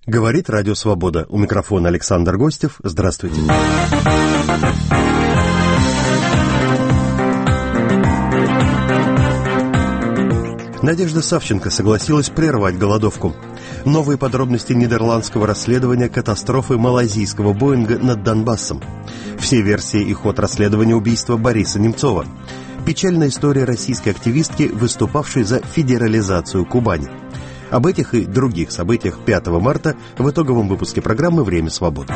Говорит Радио Свобода. У микрофона Александр Гостев. Здравствуйте. Надежда Савченко согласилась прервать голодовку. Новые подробности нидерландского расследования катастрофы малайзийского Боинга над Донбассом. Все версии и ход расследования убийства Бориса Немцова. Печальная история российской активистки, выступавшей за федерализацию Кубани. Об этих и других событиях 5 марта в итоговом выпуске программы «Время свободы».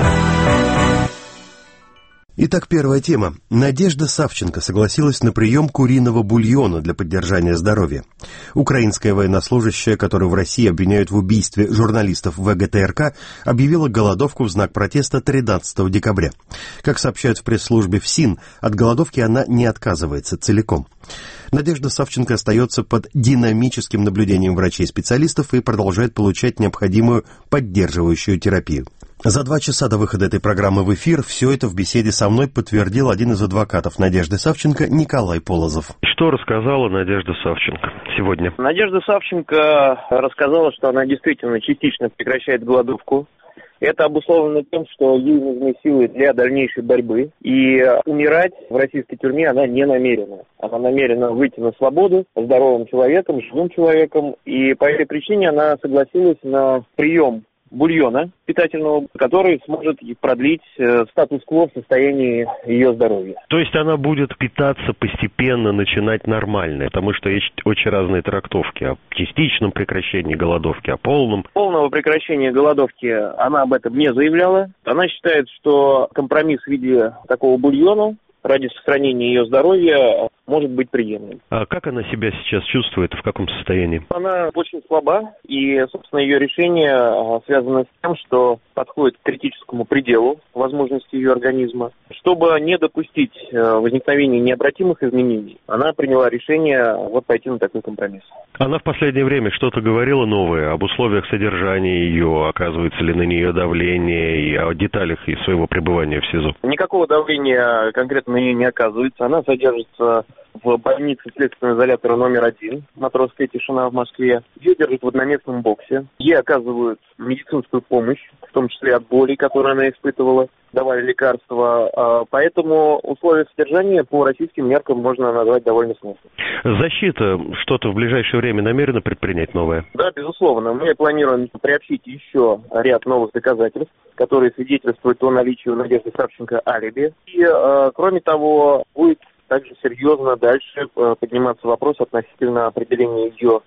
Итак, первая тема. Надежда Савченко согласилась на прием куриного бульона для поддержания здоровья. Украинская военнослужащая, которую в России обвиняют в убийстве журналистов ВГТРК, объявила голодовку в знак протеста 13 декабря. Как сообщают в пресс-службе ФСИН, от голодовки она не отказывается целиком. Надежда Савченко остается под динамическим наблюдением врачей-специалистов и продолжает получать необходимую поддерживающую терапию. За 2 часа до выхода этой программы в эфир все это в беседе со мной подтвердил один из адвокатов Надежды Савченко Николай Полозов. Что рассказала Надежда Савченко сегодня? Надежда Савченко рассказала, что она действительно частично прекращает голодовку. Это обусловлено тем, что ей нужны силы для дальнейшей борьбы. И умирать в российской тюрьме она не намерена. Она намерена выйти на свободу здоровым человеком, живым человеком. И по этой причине она согласилась на прием бульона питательного, который сможет продлить статус-кво в состоянии ее здоровья. То есть она будет питаться постепенно, начинать нормально, потому что есть очень разные трактовки о частичном прекращении голодовки, о полном. Полного прекращения голодовки она об этом не заявляла. Она считает, что компромисс в виде такого бульона ради сохранения ее здоровья может быть приемлем. А как она себя сейчас чувствует, в каком состоянии? Она очень слаба, и, собственно, ее решение связано с тем, что подходит к критическому пределу возможностей ее организма. Чтобы не допустить возникновения необратимых изменений, она приняла решение пойти на такой компромисс. Она в последнее время что-то говорила новое об условиях содержания ее, оказывается ли на нее давление, и о деталях из своего пребывания в СИЗО? Никакого давления конкретно на нее не оказывается. Она содержится в больнице следственного изолятора номер 1, Матросская тишина в Москве. Ее держат в одноместном боксе. Ей оказывают медицинскую помощь, в том числе от боли, которую она испытывала, давали лекарства. Поэтому условия содержания по российским меркам можно назвать довольно сносно. Защита что-то в ближайшее время намерена предпринять новое? Да, безусловно. Мы планируем приобщить еще ряд новых доказательств, которые свидетельствуют о наличии у Надежды Савченко алиби. И, кроме того, будет также серьезно дальше подниматься вопрос относительно определения ее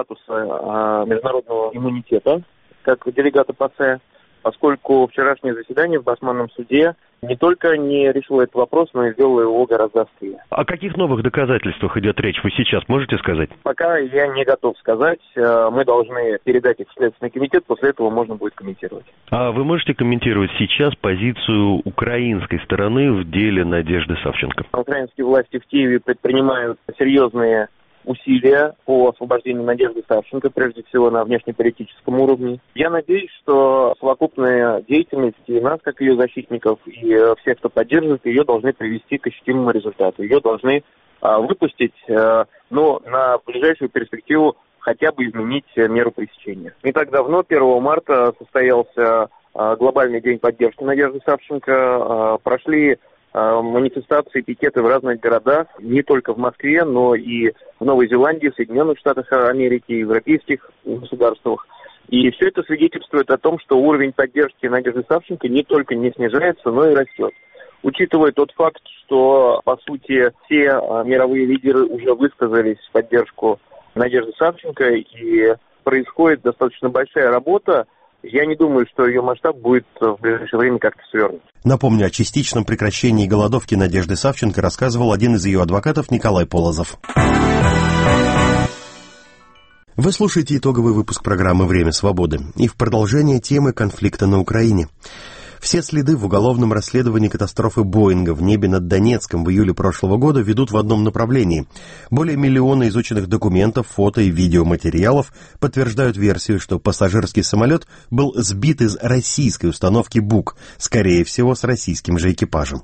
статуса международного иммунитета как делегата ПАСЕ, поскольку вчерашнее заседание в Басманном суде не только не решило этот вопрос, но и сделало его гораздо острее. О каких новых доказательствах идет речь, вы сейчас можете сказать? Пока я не готов сказать. Мы должны передать их в Следственный комитет, после этого можно будет комментировать. А вы можете комментировать сейчас позицию украинской стороны в деле Надежды Савченко? Украинские власти в Киеве предпринимают серьезные усилия по освобождению Надежды Савченко, прежде всего на внешнеполитическом уровне. Я надеюсь, что совокупная деятельность и нас, как ее защитников, и всех, кто поддерживает ее, должны привести к ощутимому результату. Ее должны выпустить, но на ближайшую перспективу хотя бы изменить меру пресечения. Не так давно, 1 марта, состоялся глобальный день поддержки Надежды Савченко. Прошли манифестации, пикеты в разных городах, не только в Москве, но и в Новой Зеландии, в Соединенных Штатах Америки, европейских государствах. И все это свидетельствует о том, что уровень поддержки Надежды Савченко не только не снижается, но и растет. Учитывая тот факт, что, по сути, все мировые лидеры уже высказались в поддержку Надежды Савченко, и происходит достаточно большая работа, я не думаю, что ее масштаб будет в ближайшее время как-то свернут. Напомню, о частичном прекращении голодовки Надежды Савченко рассказывал один из ее адвокатов Николай Полозов. Вы слушаете итоговый выпуск программы «Время свободы» и в продолжение темы конфликта на Украине. Все следы в уголовном расследовании катастрофы Боинга в небе над Донецком в июле прошлого года ведут в одном направлении. Более миллиона изученных документов, фото и видеоматериалов подтверждают версию, что пассажирский самолет был сбит из российской установки БУК, скорее всего, с российским же экипажем.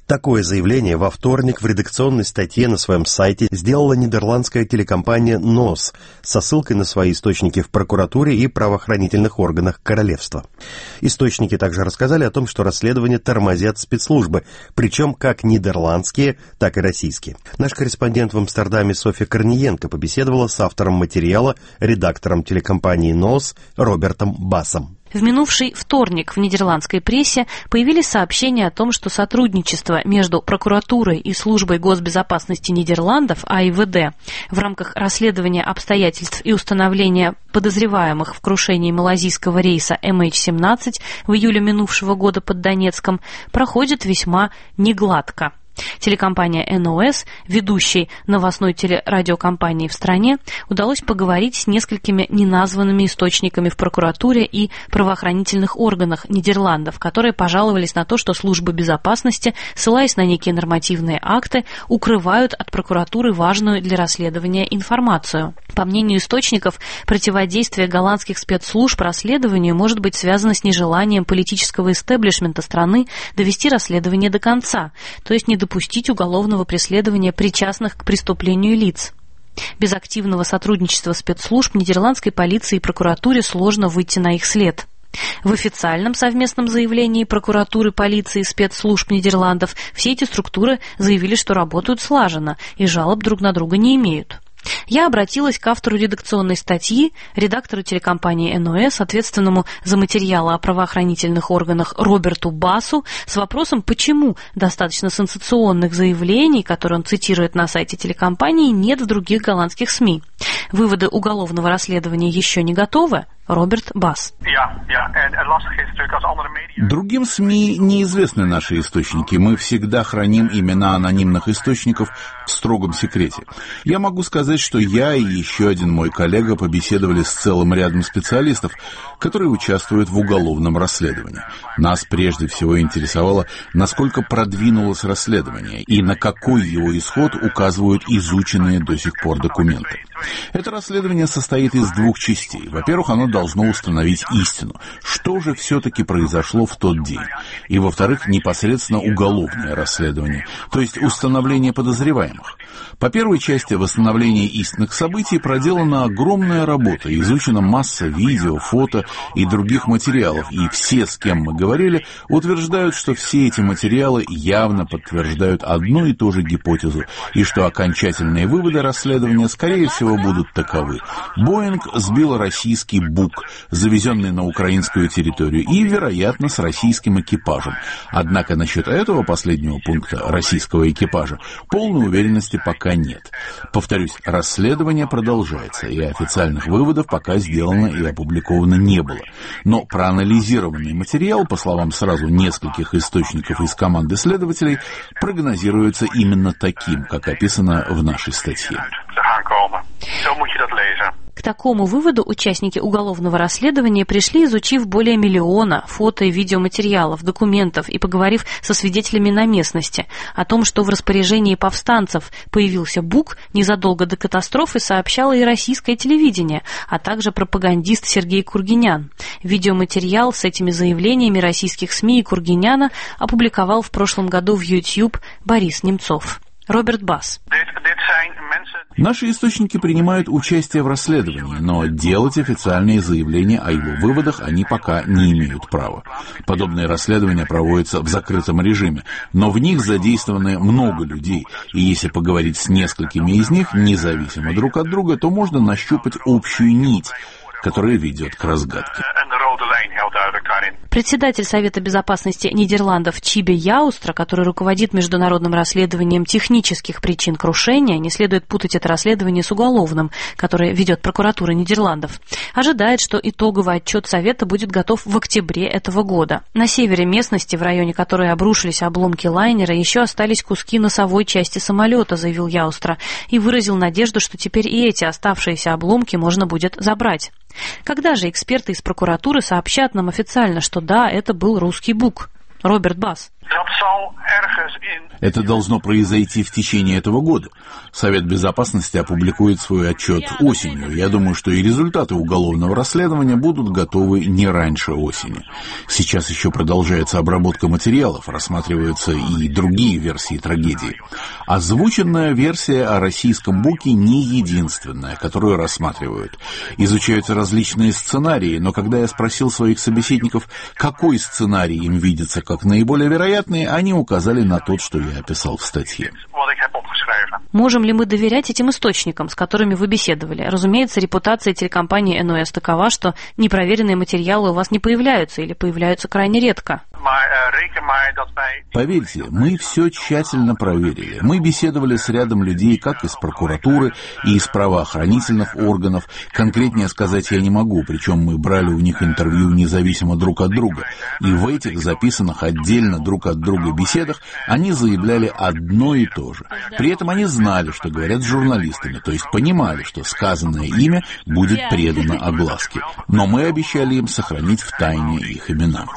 Такое заявление во вторник в редакционной статье на своем сайте сделала нидерландская телекомпания NOS со ссылкой на свои источники в прокуратуре и правоохранительных органах королевства. Источники также рассказали о том, что расследование тормозят спецслужбы, причем как нидерландские, так и российские. Наш корреспондент в Амстердаме Софья Корниенко побеседовала с автором материала, редактором телекомпании NOS Робертом Басом. В минувший вторник в нидерландской прессе появились сообщения о том, что сотрудничество между прокуратурой и службой госбезопасности Нидерландов, АИВД, в рамках расследования обстоятельств и установления подозреваемых в крушении малазийского рейса MH17 в июле минувшего года под Донецком, проходит весьма негладко. Телекомпания NOS, ведущей новостной телерадиокомпании в стране, удалось поговорить с несколькими неназванными источниками в прокуратуре и правоохранительных органах Нидерландов, которые пожаловались на то, что службы безопасности, ссылаясь на некие нормативные акты, укрывают от прокуратуры важную для расследования информацию. По мнению источников, противодействие голландских спецслужб расследованию может быть связано с нежеланием политического истеблишмента страны довести расследование до конца, то есть не допустить уголовного преследования причастных к преступлению лиц. Без активного сотрудничества спецслужб нидерландской полиции и прокуратуре сложно выйти на их след. В официальном совместном заявлении прокуратуры, полиции и спецслужб Нидерландов все эти структуры заявили, что работают слаженно и жалоб друг на друга не имеют. Я обратилась к автору редакционной статьи, редактору телекомпании NOS, ответственному за материалы о правоохранительных органах Роберту Басу, с вопросом, почему достаточно сенсационных заявлений, которые он цитирует на сайте телекомпании, нет в других голландских СМИ. Выводы уголовного расследования еще не готовы? Роберт Бас. Другим СМИ неизвестны наши источники. Мы всегда храним имена анонимных источников в строгом секрете. Я могу сказать, что я и еще один мой коллега побеседовали с целым рядом специалистов, которые участвуют в уголовном расследовании. Нас прежде всего интересовало, насколько продвинулось расследование и на какой его исход указывают изученные до сих пор документы. Это расследование состоит из двух частей. Во-первых, оно должно установить истину, что же все-таки произошло в тот день. И, во-вторых, непосредственно уголовное расследование, то есть установление подозреваемых. По первой части восстановления истинных событий проделана огромная работа, изучена масса видео, фото и других материалов, и все, с кем мы говорили, утверждают, что все эти материалы явно подтверждают одну и ту же гипотезу, и что окончательные выводы расследования, скорее всего, будут таковы. Боинг сбил российский БУК, завезенный на украинскую территорию, и, вероятно, с российским экипажем. Однако насчет этого последнего пункта, российского экипажа, полной уверенности пока нет. Повторюсь, расследование продолжается, и официальных выводов пока сделано и опубликовано не было. Но проанализированный материал, по словам сразу нескольких источников из команды следователей, прогнозируется именно таким, как описано в нашей статье. К такому выводу участники уголовного расследования пришли, изучив более 1 миллиона фото- и видеоматериалов, документов и поговорив со свидетелями на местности. О том, что в распоряжении повстанцев появился БУК, незадолго до катастрофы сообщало и российское телевидение, а также пропагандист Сергей Кургинян. Видеоматериал с этими заявлениями российских СМИ и Кургиняна опубликовал в прошлом году в YouTube Борис Немцов. Роберт Бас. Наши источники принимают участие в расследовании, но делать официальные заявления о его выводах они пока не имеют права. Подобные расследования проводятся в закрытом режиме, но в них задействованы много людей, и если поговорить с несколькими из них, независимо друг от друга, то можно нащупать общую нить, которая ведет к разгадке. Председатель Совета безопасности Нидерландов Чибе Яустра, который руководит международным расследованием технических причин крушения, не следует путать это расследование с уголовным, которое ведет прокуратура Нидерландов, ожидает, что итоговый отчет Совета будет готов в октябре этого года. На севере местности, в районе которой обрушились обломки лайнера, еще остались куски носовой части самолета, заявил Яустра, и выразил надежду, что теперь и эти оставшиеся обломки можно будет забрать. Когда же эксперты из прокуратуры сообщат нам официально, что да, это был русский БУК? Роберт Бас. Это должно произойти в течение этого года. Совет Безопасности опубликует свой отчет осенью. Я думаю, что и результаты уголовного расследования будут готовы не раньше осени. Сейчас еще продолжается обработка материалов, рассматриваются и другие версии трагедии. Озвученная версия о российском Буке не единственная, которую рассматривают. Изучаются различные сценарии, но когда я спросил своих собеседников, какой сценарий им видится как наиболее вероятный, они указали на тот, что я описал в статье. Можем ли мы доверять этим источникам, с которыми вы беседовали? Разумеется, репутация телекомпании НОС такова, что непроверенные материалы у вас не появляются или появляются крайне редко. Поверьте, мы все тщательно проверили. Мы беседовали с рядом людей как из прокуратуры и из правоохранительных органов. Конкретнее сказать я не могу, причем мы брали у них интервью независимо друг от друга. И в этих записанных отдельно друг от друга беседах они заявляли одно и то же. При этом они знали, что говорят с журналистами, то есть понимали, что сказанное имя будет предано огласке. Но мы обещали им сохранить в тайне их имена.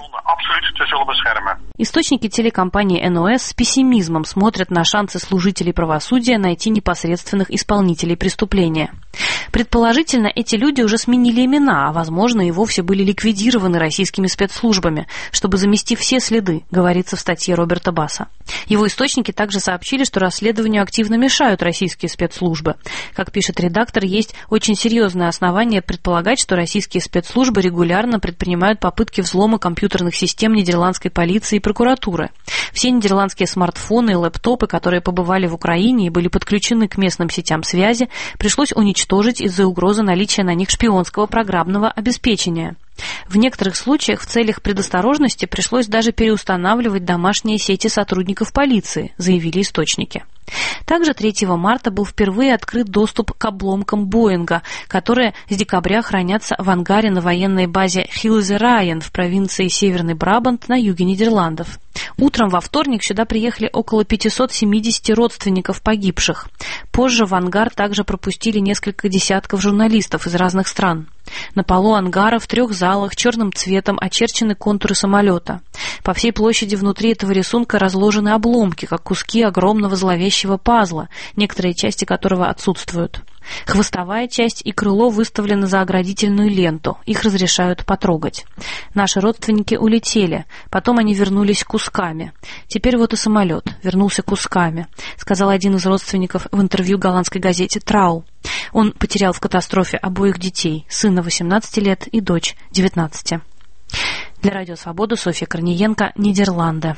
Источники телекомпании НОС с пессимизмом смотрят на шансы служителей правосудия найти непосредственных исполнителей преступления. Предположительно, эти люди уже сменили имена, а, возможно, и вовсе были ликвидированы российскими спецслужбами, чтобы замести все следы, говорится в статье Роберта Басса. Его источники также сообщили, что расследованию активно мешают российские спецслужбы. Как пишет редактор, есть очень серьезное основание предполагать, что российские спецслужбы регулярно предпринимают попытки взлома компьютерных систем нидерландской полиции и прокуратуры. Все нидерландские смартфоны и лэптопы, которые побывали в Украине и были подключены к местным сетям связи, пришлось уничтожить из-за угрозы наличия на них шпионского программного обеспечения. В некоторых случаях в целях предосторожности пришлось даже переустанавливать домашние сети сотрудников полиции, заявили источники. Также 3 марта был впервые открыт доступ к обломкам Боинга, которые с декабря хранятся в ангаре на военной базе Хилзе-Райен в провинции Северный Брабант на юге Нидерландов. Утром во вторник сюда приехали около 570 родственников погибших. Позже в ангар также пропустили несколько десятков журналистов из разных стран. На полу ангара в 3 залах черным цветом очерчены контуры самолета. По всей площади внутри этого рисунка разложены обломки, как куски огромного зловещего пазла, некоторые части которого отсутствуют. Хвостовая часть и крыло выставлены за оградительную ленту, их разрешают потрогать. Наши родственники улетели, потом они вернулись кусками. Теперь вот и самолет вернулся кусками, сказал один из родственников в интервью голландской газете «Трау». Он потерял в катастрофе обоих детей, сына 18 лет и дочь 19. Для Радио Свобода Софья Корниенко, Нидерланды.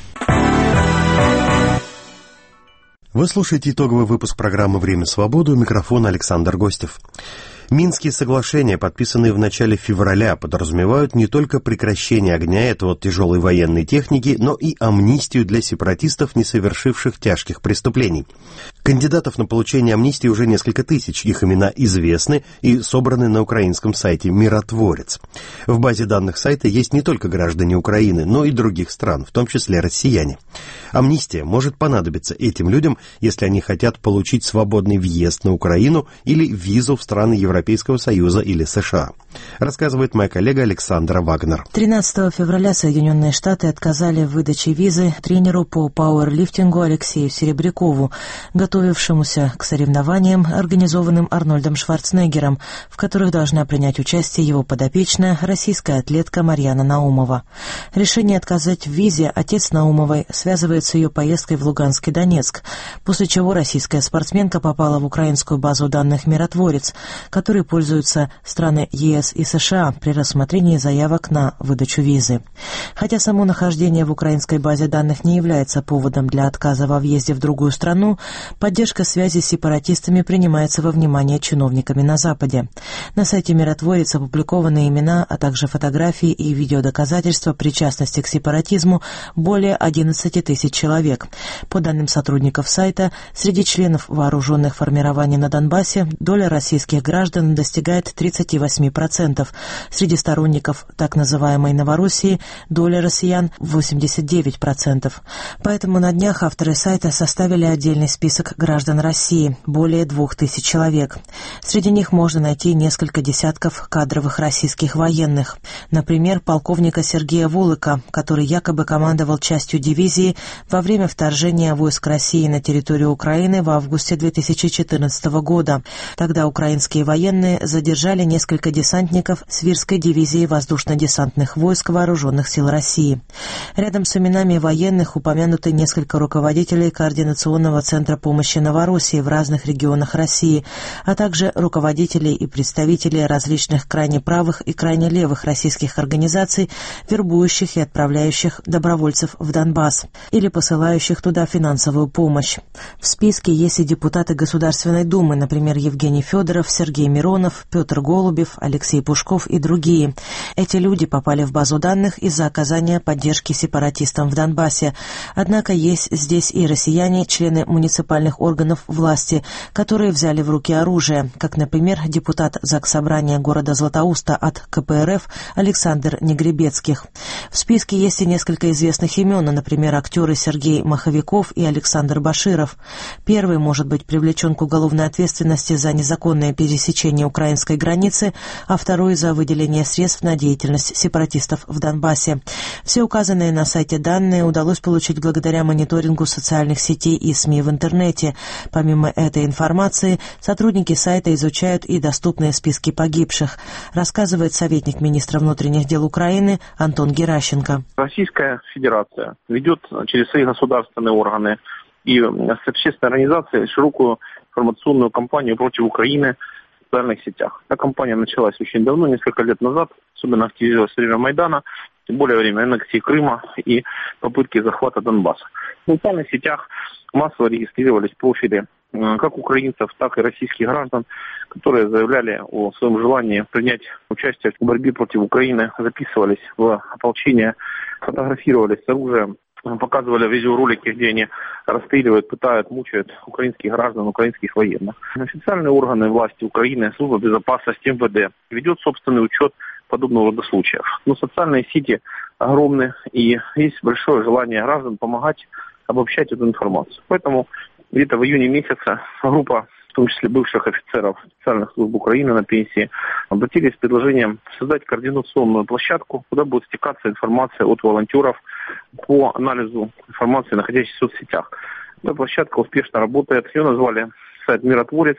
Вы слушаете итоговый выпуск программы «Время свободы», у микрофона Александр Гостев. Минские соглашения, подписанные в начале февраля, подразумевают не только прекращение огня и отвод тяжелой военной техники, но и амнистию для сепаратистов, не совершивших тяжких преступлений. Кандидатов на получение амнистии уже несколько тысяч, их имена известны и собраны на украинском сайте «Миротворец». В базе данных сайта есть не только граждане Украины, но и других стран, в том числе россияне. Амнистия может понадобиться этим людям, если они хотят получить свободный въезд на Украину или визу в страны Европейского Союза или США, рассказывает моя коллега Александра Вагнер. 13 февраля Соединенные Штаты отказали в выдаче визы тренеру по пауэрлифтингу Алексею Серебрякову, готовившемуся к соревнованиям, организованным Арнольдом Шварценеггером, в которых должна принять участие его подопечная, российская атлетка Марьяна Наумова. Решение отказать в визе отец Наумовой связывает с ее поездкой в Луганск и Донецк, после чего российская спортсменка попала в украинскую базу данных «Миротворец», которой пользуются страны ЕС и США при рассмотрении заявок на выдачу визы. Хотя само нахождение в украинской базе данных не является поводом для отказа во въезде в другую страну, поддержка связи с сепаратистами принимается во внимание чиновниками на Западе. На сайте «Миротворец» опубликованы имена, а также фотографии и видеодоказательства причастности к сепаратизму более 11 тысяч человек. По данным сотрудников сайта, среди членов вооруженных формирований на Донбассе доля российских граждан граждан достигает 38%. Среди сторонников так называемой Новороссии доля россиян 89%. Поэтому на днях авторы сайта составили отдельный список граждан России, более 2000 человек. Среди них можно найти несколько десятков кадровых российских военных. Например, полковника Сергея Волыка, который якобы командовал частью дивизии во время вторжения войск России на территорию Украины в августе 2014 года. Тогда украинские военные задержали несколько десантников Свирской дивизии воздушно-десантных войск Вооруженных сил России. Рядом с именами военных упомянуты несколько руководителей Координационного центра помощи Новороссии в разных регионах России, а также руководителей и представителей различных крайне правых и крайне левых российских организаций, вербующих и отправляющих добровольцев в Донбасс или посылающих туда финансовую помощь. В списке есть и депутаты Государственной Думы, например, Евгений Федоров, Сергей Миронов, Петр Голубев, Алексей Пушков и другие. Эти люди попали в базу данных из-за оказания поддержки сепаратистам в Донбассе. Однако есть здесь и россияне, члены муниципальных органов власти, которые взяли в руки оружие, как, например, депутат Заксобрания города Златоуста от КПРФ Александр Негребецких. В списке есть и несколько известных имен, например, актеры Сергей Маховиков и Александр Баширов. Первый может быть привлечен к уголовной ответственности за незаконное пересечение украинской границы, а второй за выделение средств на деятельность сепаратистов в Донбассе. Все указанные на сайте данные удалось получить благодаря мониторингу социальных сетей и СМИ в интернете. Помимо этой информации, сотрудники сайта изучают и доступные списки погибших, рассказывает советник министра внутренних дел Украины Антон Геращенко. Российская Федерация ведет через свои государственные органы и с общественной организацией широкую информационную кампанию против Украины в социальных сетях. Эта кампания началась очень давно, несколько лет назад, особенно активизировалась во время Майдана, тем более во время аннексии Крыма и попытки захвата Донбасса. В социальных сетях массово регистрировались профили как украинцев, так и российских граждан, которые заявляли о своем желании принять участие в борьбе против Украины, записывались в ополчение, фотографировались с оружием, показывали видеоролики, где они расстреливают, пытают, мучают украинских граждан, украинских военных. Официальные органы власти Украины, служба безопасности, МВД ведет собственный учет подобного рода случаев. Но социальные сети огромны, и есть большое желание граждан помогать обобщать эту информацию. Поэтому где-то в июне месяце группа, в том числе бывших офицеров специальных служб Украины на пенсии, обратились с предложением создать координационную площадку, куда будет стекаться информация от волонтеров по анализу информации, находящейся в соцсетях. Эта площадка успешно работает. Ее назвали сайт «Миротворец».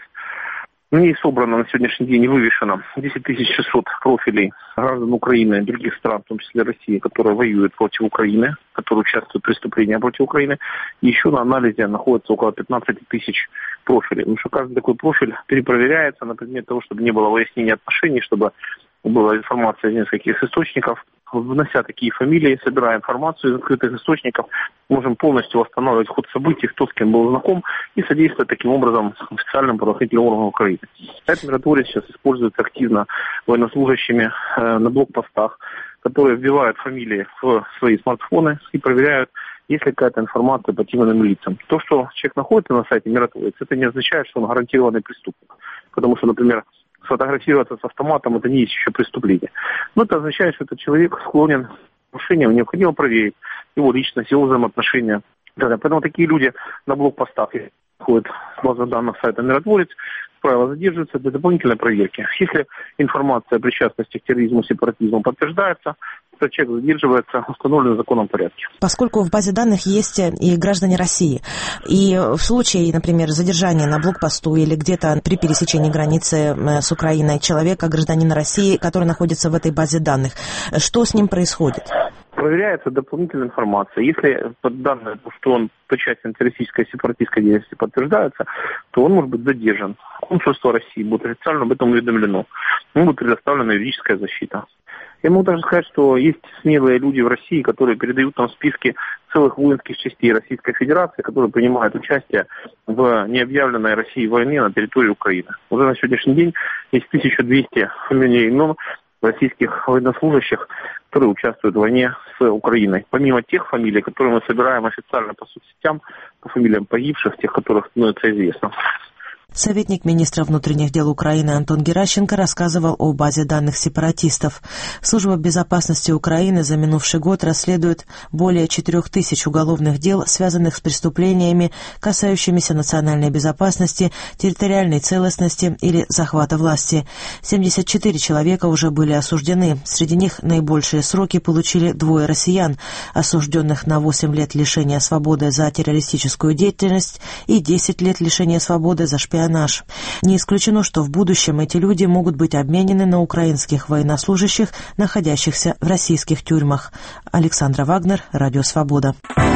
В ней собрано на сегодняшний день и вывешено 10 600 профилей граждан Украины и других стран, в том числе России, которые воюют против Украины, которые участвуют в преступлениях против Украины. И еще на анализе находится около 15 тысяч профилей. Потому что каждый такой профиль перепроверяется на предмет того, чтобы не было выяснения отношений, чтобы была информация из нескольких источников. Внося такие фамилии, собирая информацию из открытых источников, можем полностью восстанавливать ход событий, кто с кем был знаком, и содействовать таким образом официальным правоохранительным органам Украины. Этот миротворец сейчас используется активно военнослужащими на блокпостах, которые вбивают фамилии в свои смартфоны и проверяют, есть ли какая-то информация по тем или иным лицам. То, что человек находится на сайте «Миротворец», это не означает, что он гарантированный преступник. Потому что, например, сфотографироваться с автоматом — это не есть еще преступление. Но это означает, что этот человек склонен к нарушениям, необходимо проверить его личность, его взаимоотношения. Поэтому такие люди на блокпостах ходят с базы данных сайта «Миротворец», правило, задерживаются для дополнительной проверки. Если информация о причастности к терроризму, сепаратизму подтверждается, то человек задерживается в установленном законом порядке. Поскольку в базе данных есть и граждане России, и в случае, например, задержания на блокпосту или где-то при пересечении границы с Украиной человека, гражданина России, который находится в этой базе данных, что с ним происходит? Проверяется дополнительная информация. Если данные, что он причастен к террористической сепаратистской деятельности, подтверждается, то он может быть задержан. Консульство России будет официально об этом уведомлено. Ему будет предоставлена юридическая защита. Я могу также сказать, что есть смелые люди в России, которые передают нам списки целых воинских частей Российской Федерации, которые принимают участие в необъявленной России войне на территории Украины. Уже на сегодняшний день есть 1200 фамилий и имен российских военнослужащих, которые участвуют в войне с Украиной. Помимо тех фамилий, которые мы собираем официально по соцсетям, по фамилиям погибших, тех, которых становится известно. Советник министра внутренних дел Украины Антон Геращенко рассказывал о базе данных сепаратистов. Служба безопасности Украины за минувший год расследует более 4000 уголовных дел, связанных с преступлениями, касающимися национальной безопасности, территориальной целостности или захвата власти. 74 человека уже были осуждены. Среди них наибольшие сроки получили 2 россиян, осужденных на 8 лет лишения свободы за террористическую деятельность и 10 лет лишения свободы за шпионаж. Не исключено, что в будущем эти люди могут быть обменены на украинских военнослужащих, находящихся в российских тюрьмах. Александра Вагнер, Радио Свобода.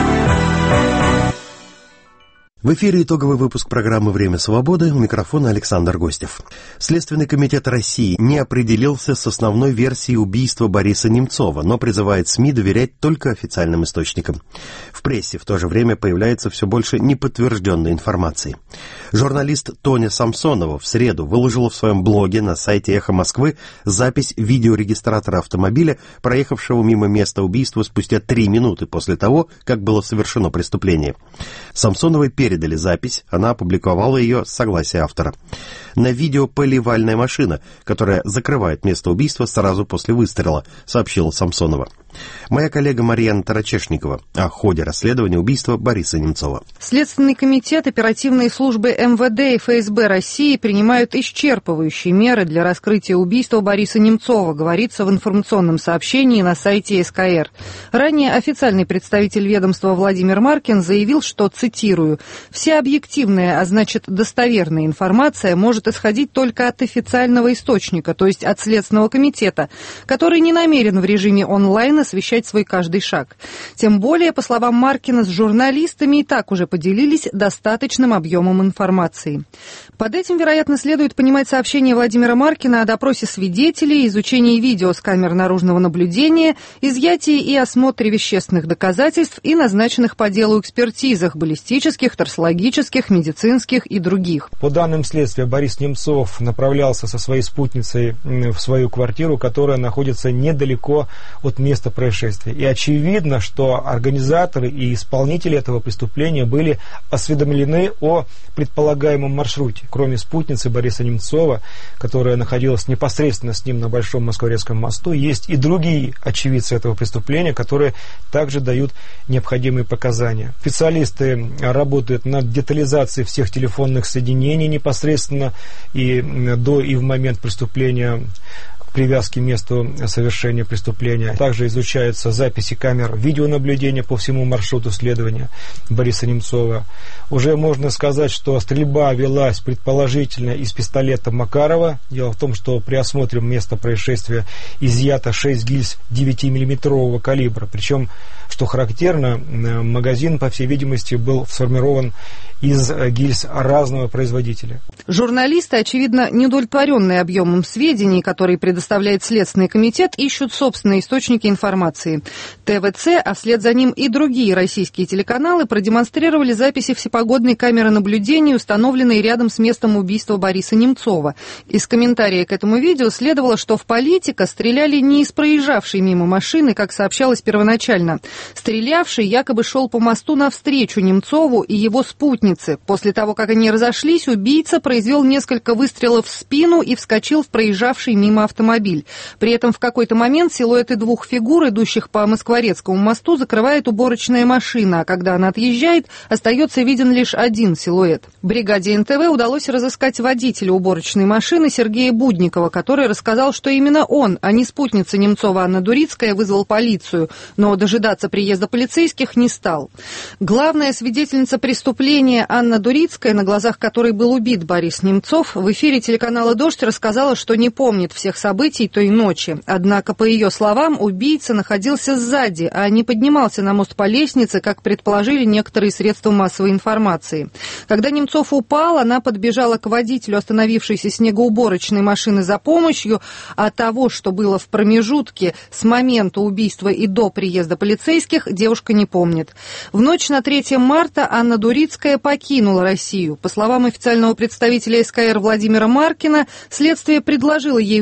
В эфире итоговый выпуск программы «Время свободы». У микрофона Александр Гостев. Следственный комитет России не определился с основной версией убийства Бориса Немцова, но призывает СМИ доверять только официальным источникам. В прессе в то же время появляется все больше неподтвержденной информации. Журналист Тоня Самсонова в среду выложила в своем блоге на сайте «Эхо Москвы» запись видеорегистратора автомобиля, проехавшего мимо места убийства спустя 3 минуты после того, как было совершено преступление. Самсоновой передали запись, она опубликовала ее с согласия автора. На видео поливальная машина, которая закрывает место убийства сразу после выстрела, сообщила Самсонова. Моя коллега Марьяна Тарачешникова о ходе расследования убийства Бориса Немцова. Следственный комитет, оперативные службы МВД и ФСБ России принимают исчерпывающие меры для раскрытия убийства Бориса Немцова, говорится в информационном сообщении на сайте СКР. Ранее официальный представитель ведомства Владимир Маркин заявил, что, цитирую, «Вся объективная, а значит достоверная информация может исходить только от официального источника, то есть от Следственного комитета, который не намерен в режиме онлайн освещать свой каждый шаг. Тем более, по словам Маркина, с журналистами и так уже поделились достаточным объемом информации». Под этим, вероятно, следует понимать сообщение Владимира Маркина о допросе свидетелей, изучении видео с камер наружного наблюдения, изъятии и осмотре вещественных доказательств и назначенных по делу экспертизах баллистических, токсикологических, медицинских и других. По данным следствия, Борис Немцов направлялся со своей спутницей в свою квартиру, которая находится недалеко от места происшествия. И очевидно, что организаторы и исполнители этого преступления были осведомлены о предполагаемом маршруте. Кроме спутницы Бориса Немцова, которая находилась непосредственно с ним на Большом Москворецком мосту, есть и другие очевидцы этого преступления, которые также дают необходимые показания. Специалисты работают над детализацией всех телефонных соединений непосредственно и до и в момент преступления, привязки к месту совершения преступления. Также изучаются записи камер видеонаблюдения по всему маршруту следования Бориса Немцова. Уже можно сказать, что стрельба велась предположительно из пистолета Макарова. Дело в том, что при осмотре места происшествия изъято 6 гильз 9-миллиметрового калибра. Причем, что характерно, магазин, по всей видимости, был сформирован из гильз разного производителя. Журналисты, очевидно, неудовлетворенные объемом сведений, которые предоставляет Следственный комитет, ищут собственные источники информации. ТВЦ, а вслед за ним и другие российские телеканалы продемонстрировали записи всепогодной камеры наблюдения, установленной рядом с местом убийства Бориса Немцова. Из комментария к этому видео следовало, что в политика стреляли не из проезжавшей мимо машины, как сообщалось первоначально. Стрелявший якобы шел по мосту навстречу Немцову и его спутнице. После того, как они разошлись, убийца произвел несколько выстрелов в спину и вскочил в проезжавший мимо автомобиль. При этом в какой-то момент силуэты 2 фигур, идущих по Москворецкому мосту, закрывает уборочная машина, а когда она отъезжает, остается виден лишь один силуэт. Бригаде НТВ удалось разыскать водителя уборочной машины Сергея Будникова, который рассказал, что именно он, а не спутница Немцова Анна Дурицкая, вызвал полицию, но дожидаться приезда полицейских не стал. Главная свидетельница преступления Анна Дурицкая, на глазах которой был убит Борис Немцов, в эфире телеканала «Дождь» рассказала, что не помнит всех событий той ночи. Однако, по ее словам, убийца находился сзади, а не поднимался на мост по лестнице, как предположили некоторые средства массовой информации. Когда Немцов упал, она подбежала к водителю остановившейся снегоуборочной машины за помощью, а того, что было в промежутке с момента убийства и до приезда полицейских, девушка не помнит. В ночь на 3 марта Анна Дурицкая покинула Россию. По словам официального представителя СКР Владимира Маркина, следствие предложило ей участие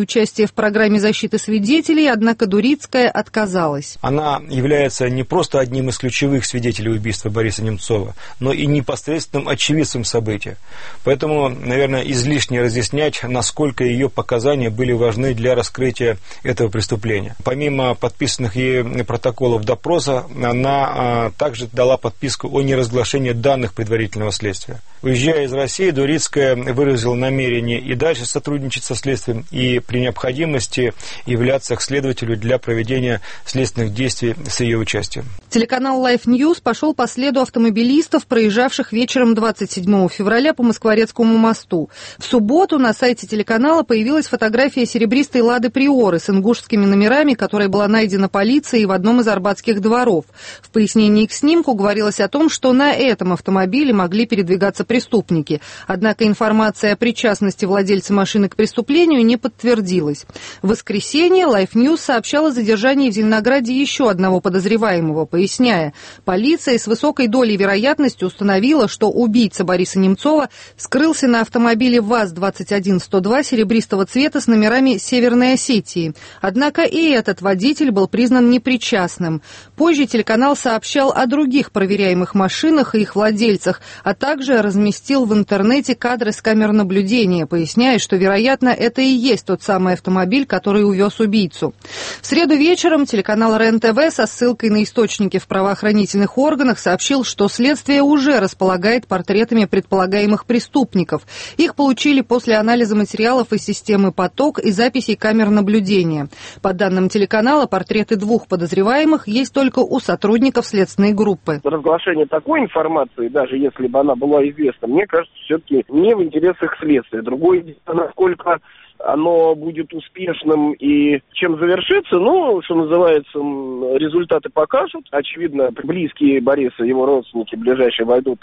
участие в программе защиты свидетелей, однако Дурицкая отказалась. Она является не просто одним из ключевых свидетелей убийства Бориса Немцова, но и непосредственным очевидцем события. Поэтому, наверное, излишне разъяснять, насколько ее показания были важны для раскрытия этого преступления. Помимо подписанных ей протоколов допроса, она также дала подписку о неразглашении данных предварительного следствия. Уезжая из России, Дурицкая выразила намерение и дальше сотрудничать со следствием и при необходимости являться к следователю для проведения следственных действий с ее участием. Телеканал Life News пошел по следу автомобилистов, проезжавших вечером 27 февраля по Москворецкому мосту. В субботу на сайте телеканала появилась фотография серебристой «Лады Приоры» с ингушскими номерами, которая была найдена полицией в одном из арбатских дворов. В пояснении к снимку говорилось о том, что на этом автомобиле могли передвигаться преступники. Однако информация о причастности владельца машины к преступлению не подтвердилась. В воскресенье Life News сообщала о задержании в Зеленограде еще одного подозреваемого, поясняя, полиция с высокой долей вероятности установила, что убийца Бориса Немцова скрылся на автомобиле ВАЗ-21102 серебристого цвета с номерами Северной Осетии. Однако и этот водитель был признан непричастным. Позже телеканал сообщал о других проверяемых машинах и их владельцах, а также разместил в интернете кадры с камер наблюдения, поясняя, что, вероятно, это и есть тот самый автомобиль, который увез убийцу. В среду вечером телеканал РЕН-ТВ со ссылкой на источники в правоохранительных органах сообщил, что следствие уже располагает портретами предполагаемых преступников. Их получили после анализа материалов из системы «Поток» и записей камер наблюдения. По данным телеканала, портреты двух подозреваемых есть только у сотрудников следственной группы. Разглашение такой информации, даже если бы она была известна, мне кажется, все-таки не в интересах следствия. Другое дело, насколько оно будет успешным и чем завершится, ну, что называется, результаты покажут. Очевидно, близкие Бориса, его родственники ближайшие войдут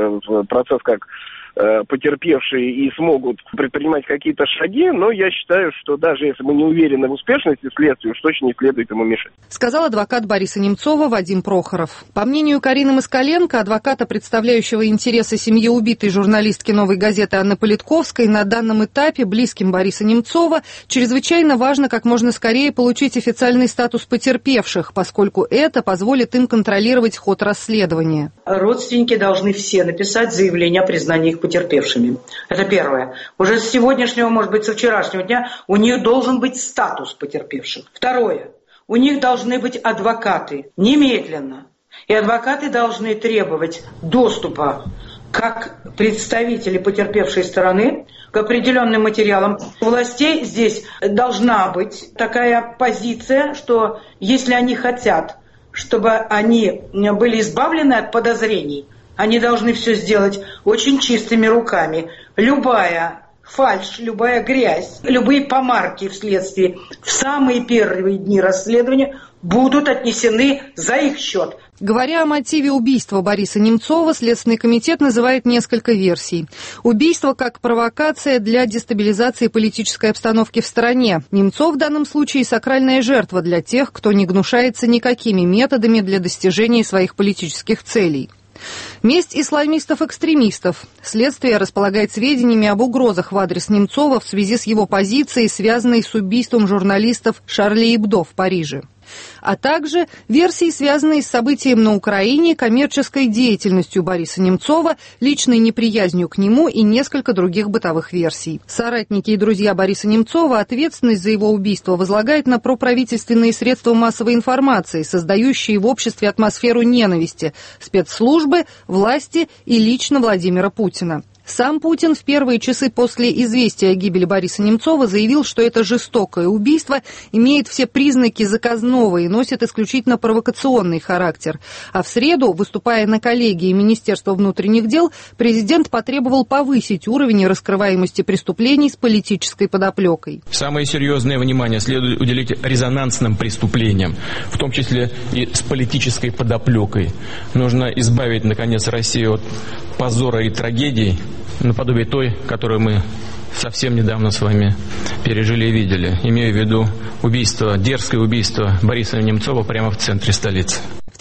в процесс как потерпевшие и смогут предпринимать какие-то шаги, но я считаю, что даже если мы не уверены в успешности следствия, уж точно не следует ему мешать. Сказал адвокат Бориса Немцова Вадим Прохоров. По мнению Карины Москаленко, адвоката, представляющего интересы семьи убитой журналистки «Новой газеты» Анны Политковской, на данном этапе близким Бориса Немцова чрезвычайно важно как можно скорее получить официальный статус потерпевших, поскольку это позволит им контролировать ход расследования. Родственники должны все написать заявление о признании их потерпевшими. Это первое. Уже с сегодняшнего, может быть, со вчерашнего дня у них должен быть статус потерпевших. Второе. У них должны быть адвокаты немедленно. И адвокаты должны требовать доступа как представители потерпевшей стороны к определенным материалам. У властей здесь должна быть такая позиция, что если они хотят, чтобы они были избавлены от подозрений, они должны все сделать очень чистыми руками. Любая фальшь, любая грязь, любые помарки в следствии в самые первые дни расследования будут отнесены за их счет. Говоря о мотиве убийства Бориса Немцова, Следственный комитет называет несколько версий. Убийство как провокация для дестабилизации политической обстановки в стране. Немцов в данном случае сакральная жертва для тех, кто не гнушается никакими методами для достижения своих политических целей. Месть исламистов-экстремистов. Следствие располагает сведениями об угрозах в адрес Немцова в связи с его позицией, связанной с убийством журналистов Шарли Эбдо в Париже. А также версии, связанные с событием на Украине, коммерческой деятельностью Бориса Немцова, личной неприязнью к нему и несколько других бытовых версий. Соратники и друзья Бориса Немцова ответственность за его убийство возлагают на проправительственные средства массовой информации, создающие в обществе атмосферу ненависти, спецслужбы, власти и лично Владимира Путина. Сам Путин в первые часы после известия о гибели Бориса Немцова заявил, что это жестокое убийство имеет все признаки заказного и носит исключительно провокационный характер. А в среду, выступая на коллегии Министерства внутренних дел, президент потребовал повысить уровень раскрываемости преступлений с политической подоплекой. Самое серьезное внимание следует уделить резонансным преступлениям, в том числе и с политической подоплекой. Нужно избавить, наконец, Россию от позора и трагедий, наподобие той, которую мы совсем недавно с вами пережили и видели. Имею в виду убийство, дерзкое убийство Бориса Немцова прямо в центре столицы. В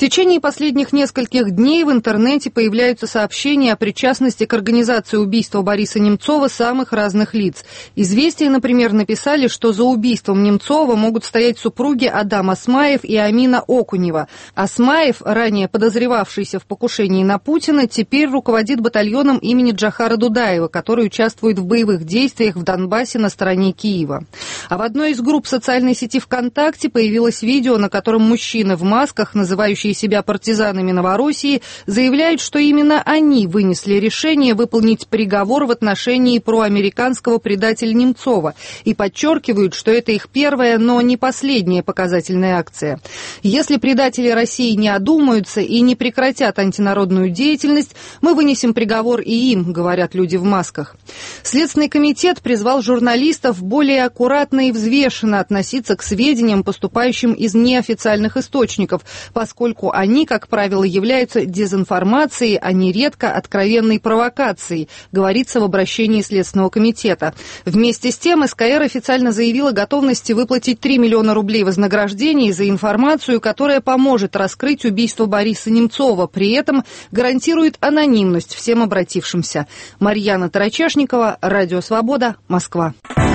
течение последних нескольких дней в интернете появляются сообщения о причастности к организации убийства Бориса Немцова самых разных лиц. «Известия», например, написали, что за убийством Немцова могут стоять супруги Адам Осмаев и Амина Окунева. Осмаев, ранее подозревавшийся в покушении на Путина, теперь руководит батальоном имени Джохара Дудаева, который участвует в боевых действиях в Донбассе на стороне Киева. А в одной из групп социальной сети ВКонтакте появилось видео, на котором мужчины в масках, называющие себя партизанами Новороссии, заявляют, что именно они вынесли решение выполнить приговор в отношении проамериканского предателя Немцова и подчеркивают, что это их первая, но не последняя показательная акция. Если предатели России не одумаются и не прекратят антинародную деятельность, мы вынесем приговор и им, говорят люди в масках. Следственный комитет призвал журналистов более аккуратно и взвешенно относиться к сведениям, поступающим из неофициальных источников, поскольку они, как правило, являются дезинформацией, а нередко откровенной провокацией, говорится в обращении Следственного комитета. Вместе с тем СКР официально заявила готовности выплатить 3 миллиона рублей вознаграждений за информацию, которая поможет раскрыть убийство Бориса Немцова, при этом гарантирует анонимность всем обратившимся. Марьяна Тарачешникова, Радио Свобода, Москва.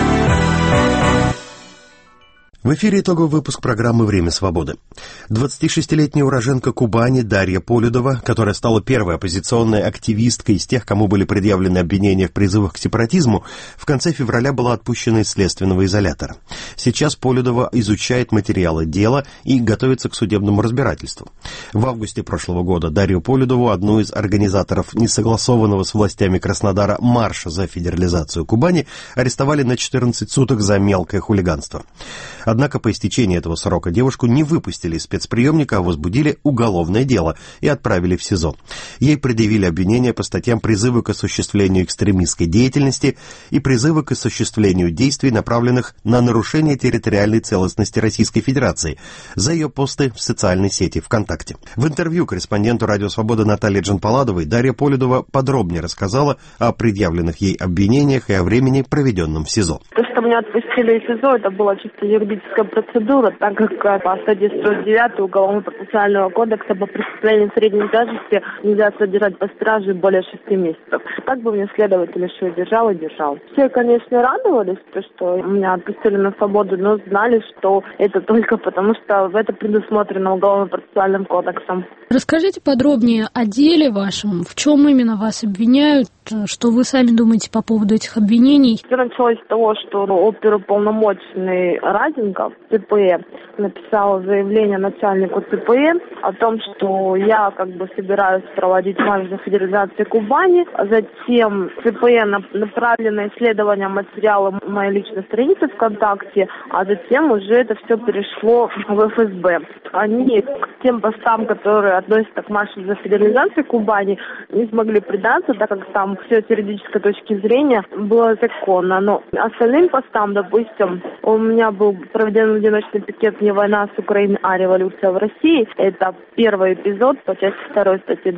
В эфире итоговый выпуск программы «Время свободы». 26-летняя уроженка Кубани Дарья Полюдова, которая стала первой оппозиционной активисткой из тех, кому были предъявлены обвинения в призывах к сепаратизму, в конце февраля была отпущена из следственного изолятора. Сейчас Полюдова изучает материалы дела и готовится к судебному разбирательству. В августе прошлого года Дарью Полюдову, одну из организаторов несогласованного с властями Краснодара марша за федерализацию Кубани, арестовали на 14 суток за мелкое хулиганство. Однако по истечении этого срока девушку не выпустили из спецприемника, а возбудили уголовное дело и отправили в СИЗО. Ей предъявили обвинения по статьям призыва к осуществлению экстремистской деятельности и призыва к осуществлению действий, направленных на нарушение территориальной целостности Российской Федерации, за ее посты в социальной сети ВКонтакте. В интервью корреспонденту «Радио Свобода» Наталье Джанпаладовой Дарья Полюдова подробнее рассказала о предъявленных ей обвинениях и о времени, проведенном в СИЗО. То, что меня отпустили из СИЗО, это была чисто юридическая процедура, так как по статье 109 Уголовно-процессуального кодекса по преступлению средней тяжести нельзя содержать под стражей более 6 месяцев. Так бы мне следователь еще держал и держал. Все, конечно, радовались, что меня отпустили на свободу, но знали, что это только потому, что это предусмотрено Уголовно-процессуальным кодексом. Расскажите подробнее о деле вашем, в чем именно вас обвиняют, что вы сами думаете по поводу этих обвинений? Все началось с того, что оперуполномоченный Раденков, ЦПЭ, написал заявление начальнику ЦПЭ о том, что я собираюсь проводить марш за федерализацию Кубани. Затем ЦПЭ направили на исследование материала моей личной страницы ВКонтакте, а затем уже это все перешло в ФСБ. Они к тем постам, которые относятся к маршу за федерализацию Кубани, не смогли придаться, так как там все с юридической точки зрения было законно. Но остальным постам, допустим, у меня был проведен одиночный пикет «Не война с Украиной, а революция в России». Это первый эпизод по части 2 статьи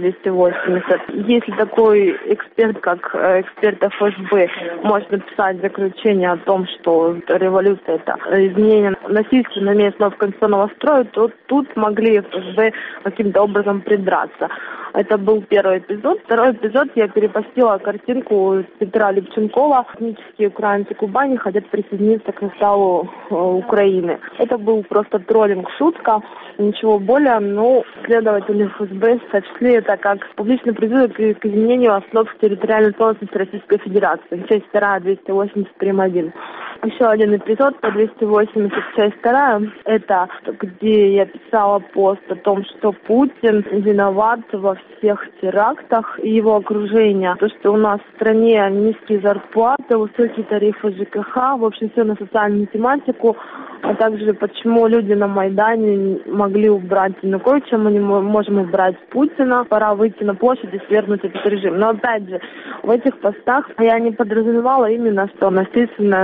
280. Если такой эксперт, как эксперт ФСБ, может написать заключение о том, что революция – это изменение насильственно местного конституционного строя, то тут могли ФСБ каким-то образом придраться. Это был первый эпизод. Второй эпизод я перепостила картинку Петра Левченкова. Этнические украинцы Кубани хотят присоединиться к составу Украины. Это был просто троллинг, шутка, ничего более. Но следователи ФСБ сочли это как публичный призыв к изменению основ территориальной целостности Российской Федерации. Часть 2, 280 прим. 1. Еще один эпизод по 280, часть 2. Это где я писала пост о том, что Путин виноват во всех терактах и его окружение. То, что у нас в стране низкие зарплаты, высокие тарифы ЖКХ, в общем, все на социальную тематику, а также почему люди на Майдане могли убрать Януковича, мы не можем убрать Путина, пора выйти на площадь и свергнуть этот режим. Но опять же, в этих постах я не подразумевала именно, что насильственное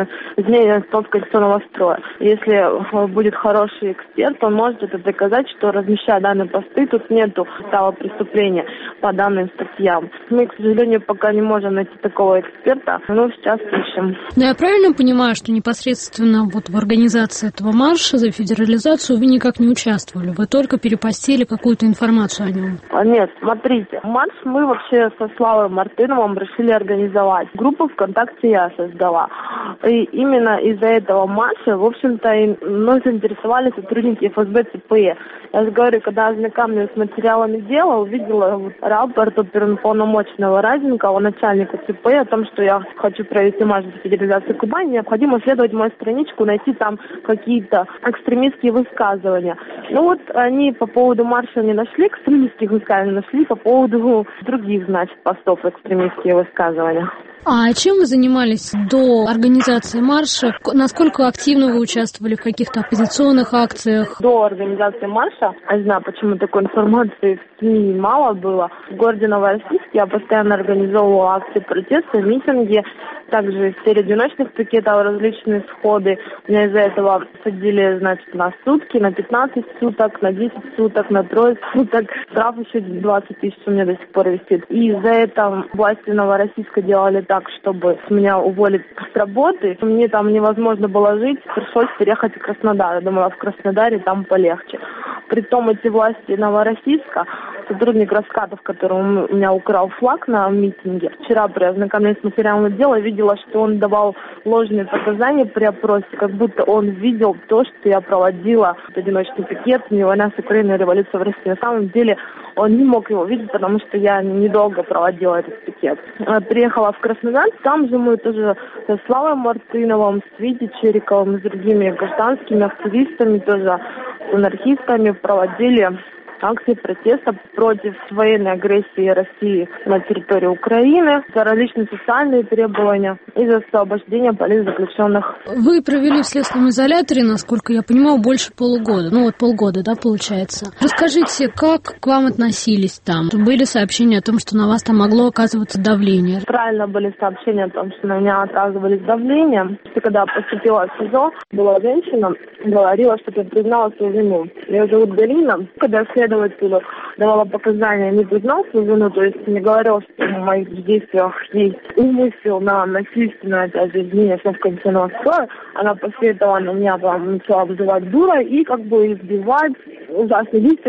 изменения конституционного строя. Если будет хороший эксперт, он может это доказать, что, размещая данные посты, тут нету состава преступления по данным статьям. Мы, к сожалению, пока не можем найти такого эксперта, но сейчас ищем. Но я правильно понимаю, что непосредственно вот в организации этого марша за федерализацию вы никак не участвовали? Вы только перепостили какую-то информацию о нем? Нет, смотрите, марш мы вообще со Славой Мартыновым решили организовать. Группу ВКонтакте я создала. И именно из-за этого марша, в общем-то, и мной заинтересовали сотрудники ФСБ ЦПЕ. Я же говорю, когда ознакомилась с материалами дела, увидела рапорт оперуполномоченного Разинкова, начальника ЦПЕ, о том, что я хочу провести марш за федерализацию Кубани, необходимо исследовать мою страничку, найти там какие-то экстремистские высказывания. Ну вот они по поводу марша не нашли экстремистских высказываний, нашли по поводу других, значит, постов экстремистские высказывания. А чем вы занимались до организации марша? Насколько активно вы участвовали в каких-то оппозиционных акциях? До организации марша, я знаю, почему такой информации в СМИ мало было. В городе Новороссийске я постоянно организовывала акции протеста, митинги, также в серии одиночных пикетов, различные сходы. Меня из-за этого садили, значит, на сутки, на 15 суток, на 10 суток, на 3 суток. Штраф еще 20 тысяч у меня до сих пор висит. И из-за этого власти Новороссийска делали так, чтобы меня уволить с работы. Мне там невозможно было жить, пришлось переехать в Краснодар. Я думала, в Краснодаре там полегче. Притом эти власти Новороссийска, сотрудник Раскатов, который у меня украл флаг на митинге, вчера при ознакомлении с материалом дела видела, что он давал ложные показания при опросе, как будто он видел то, что я проводила одиночный пикет, не война с Украиной, революция в России. На самом деле он не мог его видеть, потому что я недолго проводила этот пикет. Приехала в Краснодар, там же мы тоже со Славой Мартыновым, с Витей Чериковым, с другими гражданскими активистами, тоже с анархистами проводили акции протеста против военной агрессии России на территории Украины, за различные социальные требования и за освобождение политзаключенных. Вы провели в следственном изоляторе, насколько я понимаю, больше полугода. Ну вот полгода, да, получается. Расскажите, как к вам относились там? Были сообщения о том, что на вас там могло оказываться давление? Правильно, были сообщения о том, что на меня оказывались давлением. Когда поступила в СИЗО, была женщина, говорила, что я признала свою вину. Ее зовут Галина. Когда следователю давала показания, не признал свою вину, то есть не говорил, что в моих действиях есть умысел на насильственное изменение конституционного строя. Она после этого на меня начала обзывать дурой и как бы избивать, ужасные действия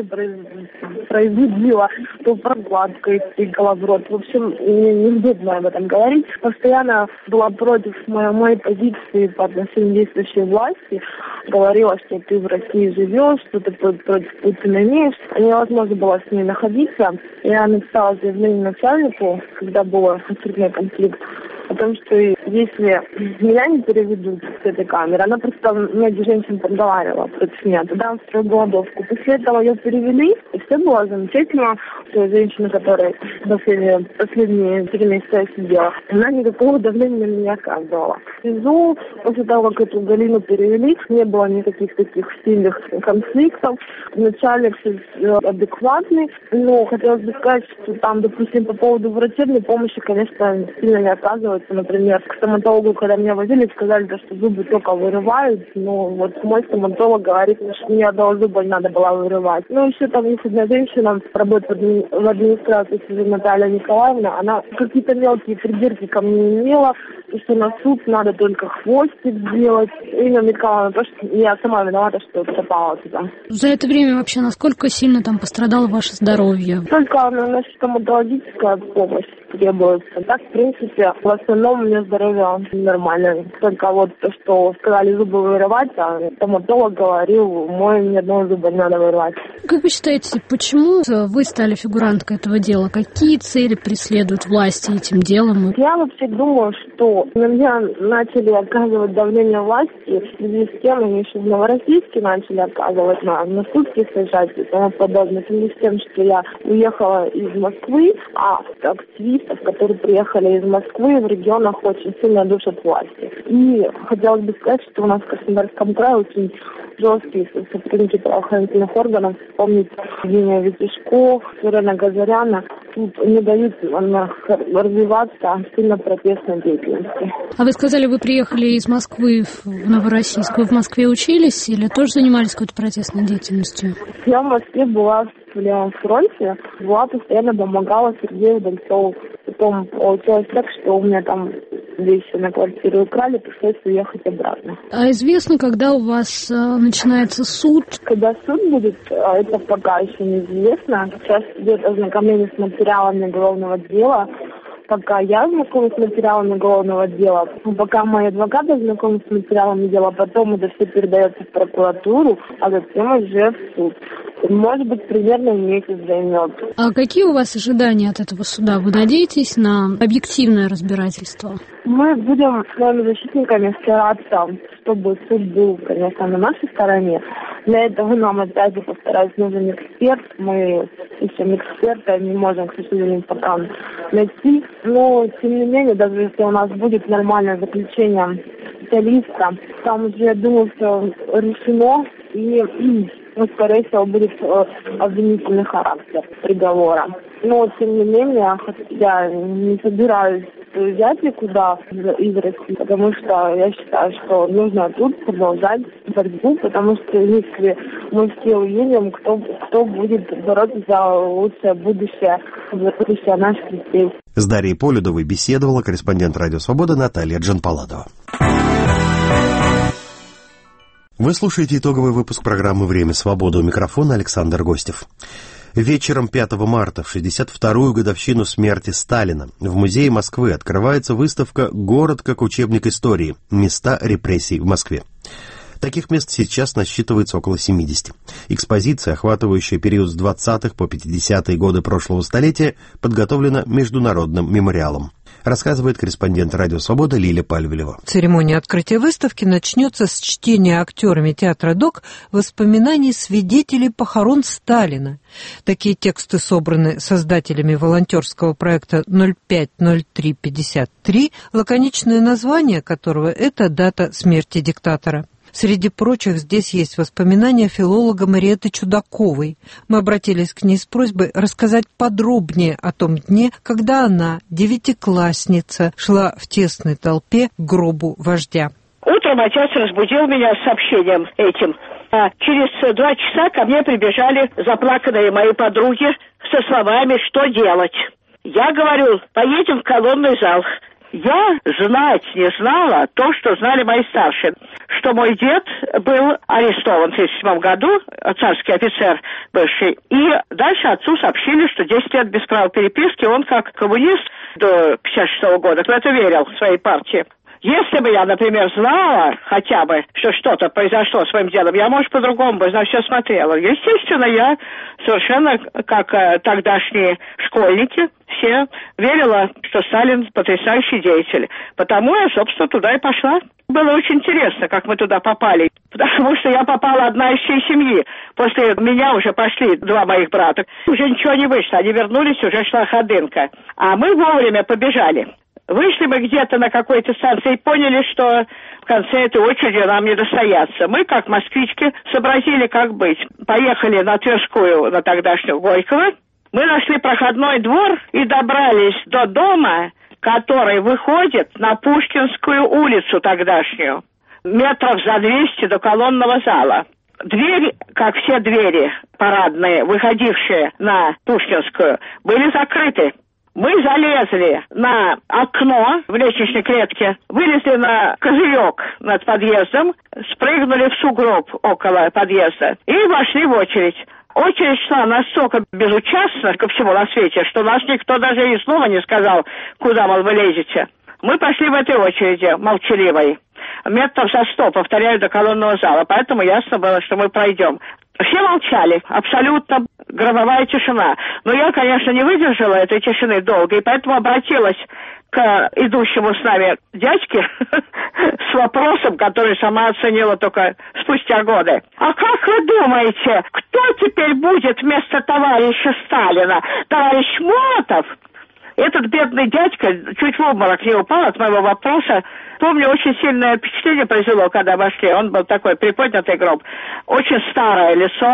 производила, то прокладкой стыкала в рот. В общем, мне неудобно об этом говорить. Постоянно была против моей позиции по отношению действующей власти. Говорила, что ты в России живешь, что ты против Путина имеешь. Невозможно было с ней находиться. Я написала заявление начальнику, когда был очередной конфликт, о том, что если меня не переведут с этой камеры, она просто многие женщин подговаривала против меня, тогда он строил голодовку. После этого ее перевели, и все было замечательно. Что женщина, которая последние 3 месяца сидела, она никакого давления на меня не оказывала. Внизу, после того, как эту Галину перевели, не было никаких таких сильных конфликтов. Начальник адекватный, но хотелось бы сказать, что там, допустим, по поводу врачебной помощи, конечно, сильно не оказывается. Например, к стоматологу, когда меня возили, сказали, что зубы только вырывают, но вот мой стоматолог говорит, что мне одного зуба не надо было вырывать. Ну, еще там есть одна женщина, работает в администрации, Наталья Николаевна, она какие-то мелкие придирки ко мне не имела, и что на суд надо только хвостик делать. И намекала на то, что я сама виновата, что попала туда. За это время вообще насколько сильно там пострадало ваше здоровье? Только наша стоматологическая помощь требуется. Так, в принципе, в основном у меня здоровье нормально. Только вот то, что сказали зубы вырывать, а стоматолог говорил, ни одного зуба не надо вырывать. Как вы считаете, почему вы стали фигуранткой этого дела? Какие цели преследуют власти этим делом? Я вообще думаю, что на меня начали оказывать давление власти в связи с тем, они еще в Новороссийске начали оказывать на сутки сажать и тому подобное. В связи с тем, что я уехала из Москвы, а активистов, которые приехали из Москвы, в регионах очень сильно душат власти. И хотелось бы сказать, что у нас в Краснодарском крае очень жесткие сотрудники правоохранительных органов. Вспомнить Евгения Витюшко, Сурена Газаряна. тут не дают развиваться сильно протестной деятельности. А вы сказали, вы приехали из Москвы в Новороссийск. Вы в Москве учились или тоже занимались какой-то протестной деятельностью? Я в Москве была в левом фронте, постоянно помогала Сергею Удальцову. Потом получилось так, что у меня там вещи на квартиру украли, пришлось уехать обратно. А известно, когда у вас начинается суд? Когда суд будет, это пока еще неизвестно. Сейчас идет ознакомление с материалами уголовного дела. Пока я знакома с материалами уголовного дела, пока мои адвокаты знакомы с материалами дела, потом это все передается в прокуратуру, а затем уже в суд. Может быть, примерно месяц займет. А какие у вас ожидания от этого суда? Вы надеетесь на объективное разбирательство? Мы будем с моими защитниками стараться, чтобы суд был, конечно, на нашей стороне. Для этого нам, опять же, повторюсь, нужен эксперт. Мы ищем эксперта, не можем, к сожалению, пока найти. Но, тем не менее, даже если у нас будет нормальное заключение специалиста, там уже, я думаю, все решено, и, скорее всего, будет обвинительный характер приговора. Но, тем не менее, я не собираюсь уезжать никуда из России, потому что я считаю, что нужно тут продолжать борьбу, потому что если мы все уедем, кто будет бороться за лучшее будущее наших детей. С Дарьей Полюдовой беседовала корреспондент «Радио Свобода» Наталья Джанпаладова. Вы слушаете итоговый выпуск программы «Время свободы». У микрофона Александр Гостев. Вечером 5 марта, в 62-ю годовщину смерти Сталина, в Музее Москвы открывается выставка «Город как учебник истории. Места репрессий в Москве». Таких мест сейчас насчитывается около 70. Экспозиция, охватывающая период с 20-х по 50-е годы прошлого столетия, подготовлена Международным мемориалом. Рассказывает корреспондент «Радио Свобода» Лиля Пальвелева. Церемония открытия выставки начнется с чтения актерами театра ДОК воспоминаний свидетелей похорон Сталина. Такие тексты собраны создателями волонтерского проекта 050353, лаконичное название которого – это дата смерти диктатора. Среди прочих здесь есть воспоминания филолога Мариэтты Чудаковой. Мы обратились к ней с просьбой рассказать подробнее о том дне, когда она, девятиклассница, шла в тесной толпе к гробу вождя. Утром отец разбудил меня с сообщением этим. А через 2 часа ко мне прибежали заплаканные мои подруги со словами «Что делать?». Я говорю: поедем в колонный зал. Я знать не знала то, что знали мои старшие, что мой дед был арестован в 1937 году, царский офицер бывший, и дальше отцу сообщили, что 10 лет без права переписки, он как коммунист до 1956 года в это верил, в своей партии. Если бы я, например, знала хотя бы, что что-то произошло с моим дедом, я, может, по-другому бы на все смотрела. Естественно, я совершенно, как тогдашние школьники, все верила, что Сталин потрясающий деятель. Потому я, собственно, туда и пошла. Было очень интересно, как мы туда попали, потому что я попала одна из всей семьи. После меня уже пошли 2 моих брата. Уже ничего не вышло, они вернулись, уже шла ходынка. А мы вовремя побежали. Вышли мы где-то на какой-то станции и поняли, что в конце этой очереди нам не достояться. Мы, как москвички, сообразили, как быть. Поехали на Тверскую, на тогдашнюю Горького. Мы нашли проходной двор и добрались до дома, который выходит на Пушкинскую улицу тогдашнюю. Метров за 200 до колонного зала. Двери, как все двери парадные, выходившие на Пушкинскую, были закрыты. Мы залезли на окно в лестничной клетке, вылезли на козырек над подъездом, спрыгнули в сугроб около подъезда и вошли в очередь. Очередь шла настолько безучастно ко всему на свете, что нас никто даже и слова не сказал, куда, мол, вы лезете. Мы пошли в этой очереди, молчаливой. Метров за 100, повторяю, до колонного зала, поэтому ясно было, что мы пройдем. Все молчали, абсолютно гробовая тишина. Но я, конечно, не выдержала этой тишины долго, и поэтому обратилась к идущему с нами дядьке с вопросом, который сама оценила только спустя годы. А как вы думаете, кто теперь будет вместо товарища Сталина? Товарищ Молотов? Этот бедный дядька чуть в обморок не упал от моего вопроса. Помню, очень сильное впечатление произвело, когда вошли. Он был такой приподнятый гроб. Очень старое лицо,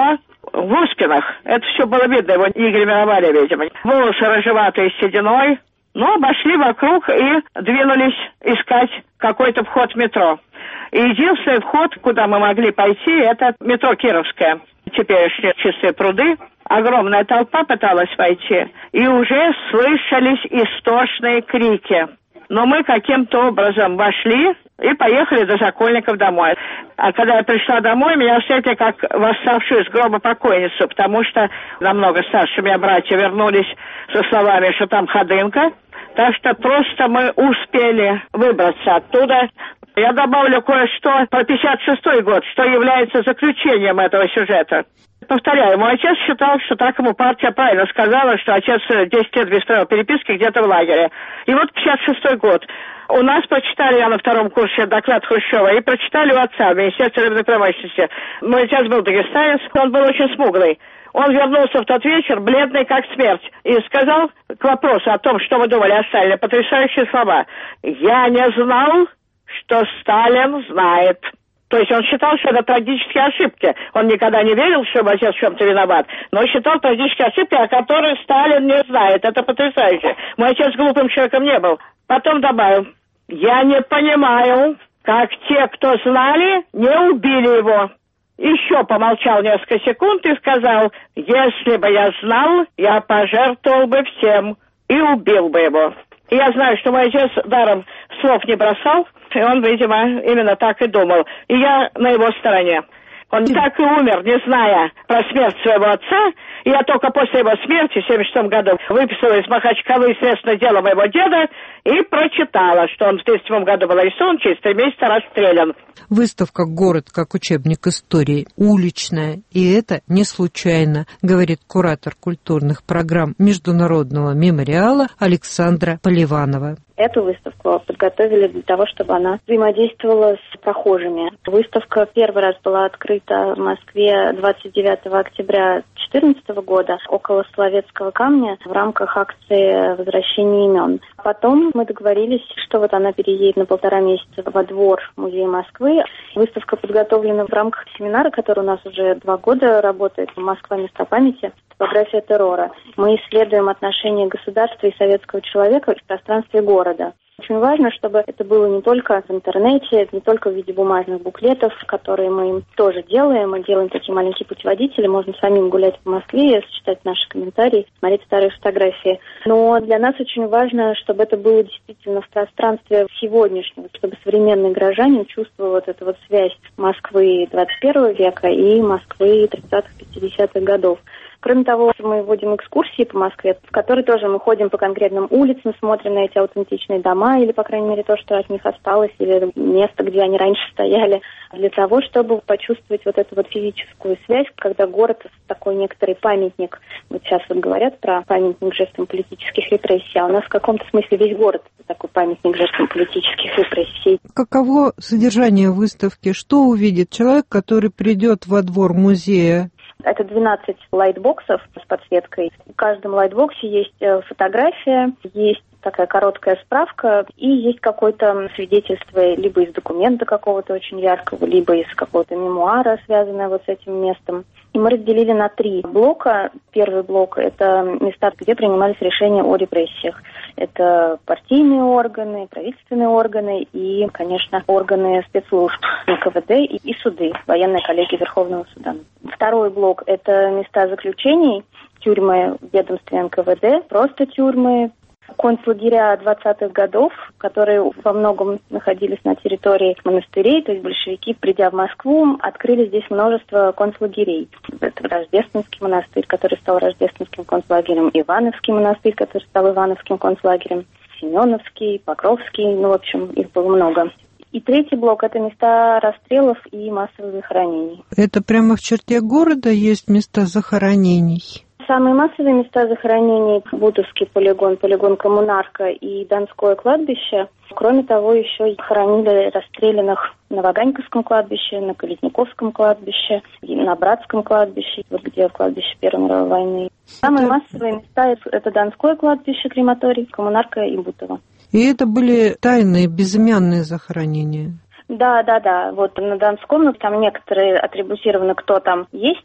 в Успенах. Это все было видно, его не гримировали, видимо. Волосы рыжеватые с сединой. Но обошли вокруг и двинулись искать какой-то вход в метро. И единственный вход, куда мы могли пойти, это метро Кировское. Теперешние Чистые пруды. Огромная толпа пыталась войти. И уже слышались истошные крики. Но мы каким-то образом вошли и поехали до Сокольников домой. А когда я пришла домой, меня встретили как восставшую из гроба покойницу, потому что намного старше меня братья вернулись со словами, что там ходынка. Так что просто мы успели выбраться оттуда. Я добавлю кое-что про 56-й год, что является заключением этого сюжета. Повторяю, мой отец считал, что так ему партия правильно сказала, что отец 10 лет без правил переписки где-то в лагере. И вот 56-й год. У нас прочитали, я на втором курсе, доклад Хрущева, и прочитали у отца в Министерстве рыбной промышленности. Мой отец был дагестанец, он был очень смуглый. Он вернулся в тот вечер, бледный как смерть, и сказал к вопросу о том, что вы думали о Сталине, потрясающие слова. «Я не знал, что Сталин знает». То есть он считал, что это трагические ошибки. Он никогда не верил, что отец в чем-то виноват, но считал трагические ошибки, о которых Сталин не знает. Это потрясающе. Мой отец глупым человеком не был. Потом добавил, я не понимаю, как те, кто знали, не убили его. Еще помолчал несколько секунд и сказал, если бы я знал, я пожертвовал бы всем и убил бы его. И я знаю, что мой отец даром слов не бросал, и он, видимо, именно так и думал. И я на его стороне. Он так и умер, не зная про смерть своего отца. И я только после его смерти в 1976 году выписала из Махачкалы следственное дело моего деда и прочитала, что он в 1937 году был арестован, через 3 месяца расстрелян. Выставка «Город как учебник истории» уличная, и это не случайно, говорит куратор культурных программ Международного мемориала Александра Поливанова. Эту выставку подготовили для того, чтобы она взаимодействовала с прохожими. Выставка первый раз была открыта в Москве 29 октября 2014 года около Соловецкого камня в рамках акции «Возвращение имен». Потом мы договорились, что вот она переедет на 1,5 месяца во двор Музея Москвы. Выставка подготовлена в рамках семинара, который у нас уже 2 года работает. «Москва. Места памяти. Топография террора». Мы исследуем отношения государства и советского человека в пространстве города. Очень важно, чтобы это было не только в интернете, не только в виде бумажных буклетов, которые мы тоже делаем. Мы делаем такие маленькие путеводители. Можно самим гулять в Москве, читать наши комментарии, смотреть старые фотографии. Но для нас очень важно, чтобы это было действительно в пространстве сегодняшнего, чтобы современный гражданин чувствовал вот эту вот связь Москвы 21 века и Москвы 30-х, 50-х годов. Кроме того, мы вводим экскурсии по Москве, в которые тоже мы ходим по конкретным улицам, смотрим на эти аутентичные дома, или, по крайней мере, то, что от них осталось, или место, где они раньше стояли, для того, чтобы почувствовать вот эту вот физическую связь, когда город такой некоторый памятник. Вот сейчас вот говорят про памятник жертвам политических репрессий, а у нас в каком-то смысле весь город такой памятник жертвам политических репрессий. Каково содержание выставки? Что увидит человек, который придет во двор музея? Это 12 лайтбоксов с подсветкой. В каждом лайтбоксе есть фотография, есть такая короткая справка и есть какое-то свидетельство либо из документа какого-то очень яркого, либо из какого-то мемуара, связанного вот с этим местом. И мы разделили на 3 блока. Первый блок – это места, где принимались решения о репрессиях. Это партийные органы, правительственные органы и, конечно, органы спецслужб НКВД и суды, военная коллегия Верховного суда. Второй блок – это места заключений, тюрьмы в ведомстве НКВД, просто тюрьмы, концлагеря 20-х годов, которые во многом находились на территории монастырей, то есть большевики, придя в Москву, открыли здесь множество концлагерей. Это Рождественский монастырь, который стал Рождественским концлагерем, Ивановский монастырь, который стал Ивановским концлагерем, Семеновский, Покровский, в общем, их было много. И третий блок – это места расстрелов и массовых захоронений. Это прямо в черте города есть места захоронений? Самые массовые места захоронений – Бутовский полигон, полигон Коммунарка и Донское кладбище. Кроме того, еще хоронили расстрелянных на Ваганьковском кладбище, на Калитниковском кладбище, на Братском кладбище, вот где кладбище Первой мировой войны. Самые массовые места – это Донское кладбище, крематорий, Коммунарка и Бутово. И это были тайные, безымянные захоронения? Да. Вот на Донском, там некоторые атрибутированы, кто там есть.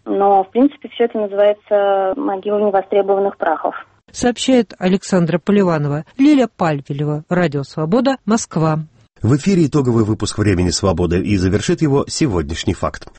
Но, в принципе, все это называется могила невостребованных прахов. Сообщает Александра Поливанова. Лиля Пальвелева. Радио «Свобода», Москва. В эфире итоговый выпуск «Времени свободы» и завершит его сегодняшний факт.